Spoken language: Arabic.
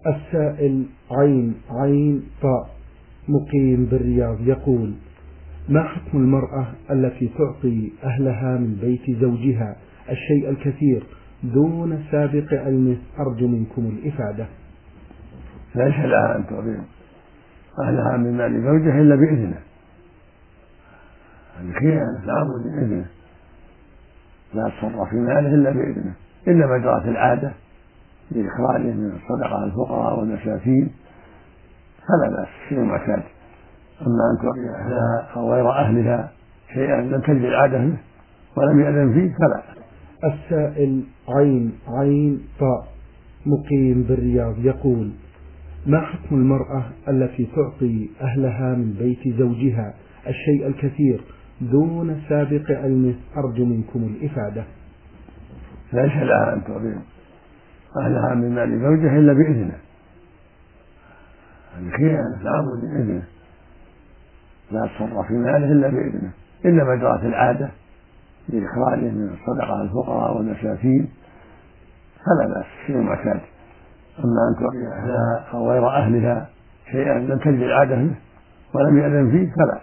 السائل عين طاء مقيم بالرياض يقول: ما حكم المرأة التي تعطي أهلها من بيت زوجها الشيء الكثير دون سابق علمه؟ أرجو منكم الإفادة. ليس لها أن تعطي أهلها من مال زوجها إلا بإذنه، الخيانة لابد من إذنه، لا تصرف في ماله إلا بإذنه، إنما جرت العادة بإخراجه من الصدقة على الفقراء والمساكين فلا بأس، شيء معتاد. أما أن تعطي أهلها أو غير أهلها شيئا لم تجد العادة به ولم يأذن فيه فلا. السائل عين طاء مقيم بالرياض يقول: ما حكم المرأة التي تعطي أهلها من بيت زوجها الشيء الكثير دون سابق علمه؟ أرجو منكم الإفادة. ليس لها أن تعطي أهلها من مال زوجها إلا بإذنه، الخيانة لابد من إذنه، لا تصرف في ماله إلا بإذنه، إنما جرت العادة بإخراجه من الصدقة على الفقراء والمساكين فلا بأس، شيء معتاد. أما أن تعطي أهلها أو غير أهلها شيئا لم تجد العادة به ولم يأذن فيه فلا.